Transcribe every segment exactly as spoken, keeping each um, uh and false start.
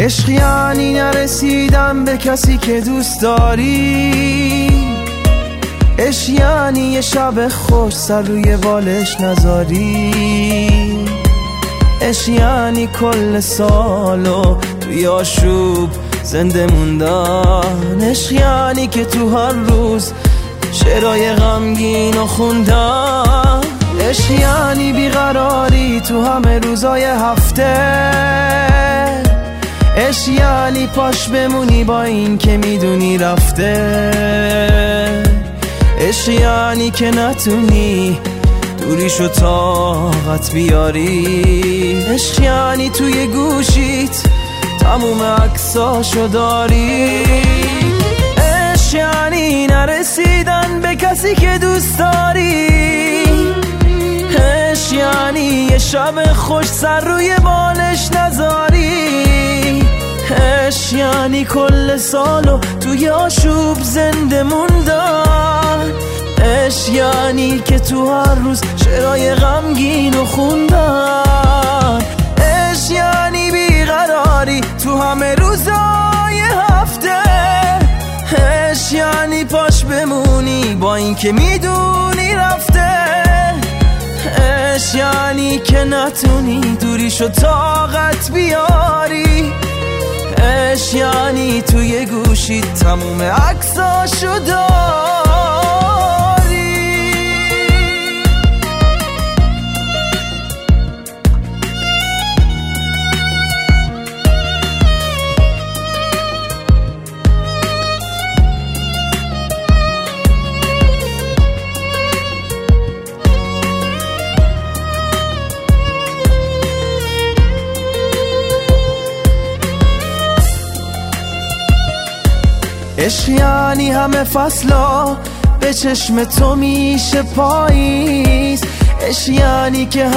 عشق یعنی نرسیدن به کسی که دوست داری، عشق یعنی یه شب خوش سر روی بالش نذاری، عشق یعنی کل سالو توی آشوب زنده موندن، عشق یعنی که تو هر روز شعرهای غمگین و خوندن، عشق یعنی بیقراری تو همه روزای هفته، عشق یعنی پاش بمونی با این که میدونی رفته، عشق یعنی که نتونی دوریشو طاقت بیاری، عشق یعنی توی گوشیت تموم عکساشو داری، عشق یعنی نرسیدن به کسی که دوست داری، عشق یعنی یه شب خوش سر روی بالش نذاری، عشق یعنی کل سالو توی آشوب زنده موندن، عشق یعنی که تو هر روز شعرهای غمگین و خوندن، عشق یعنی بیقراری تو همه روزای هفته، عشق یعنی پاش بمونی با این که میدونی رفته، عشق یعنی که نتونی دوریشو طاقت بیاری، عشق یعنی توی گوشی تموم عکساشو داری. عشق یعنی همه فصلا به چشم تو میشه پاییز، عشق یعنی که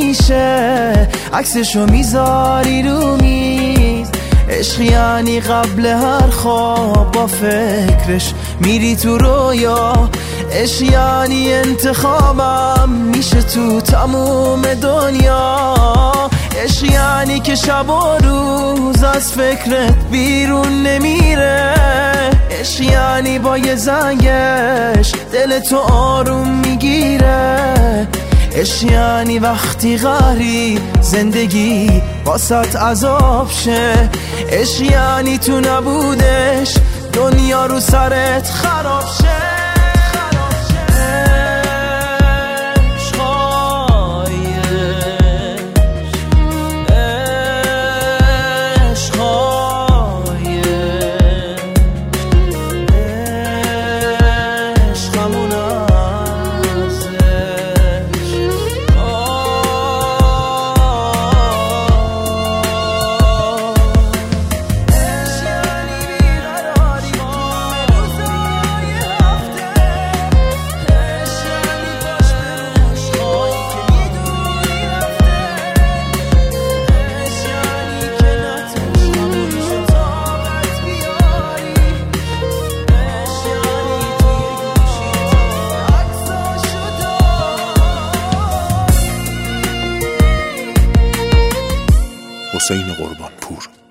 همیشه عکسشو میذاری رو میز، عشق یعنی قبل هر خواب با فکرش میری تو رویا، عشق یعنی انتخابم میشه تو تموم دنیا، عشق یعنی که شب و روز از فکرت بیرون نمیره، عشق یعنی با یه زنگش دل تو آروم میگیره، عشق یعنی وقتی قهری زندگی واسط عذاب شه، عشق یعنی تو نبودش دنیا رو سرت خراب شه. حسین قربانپور.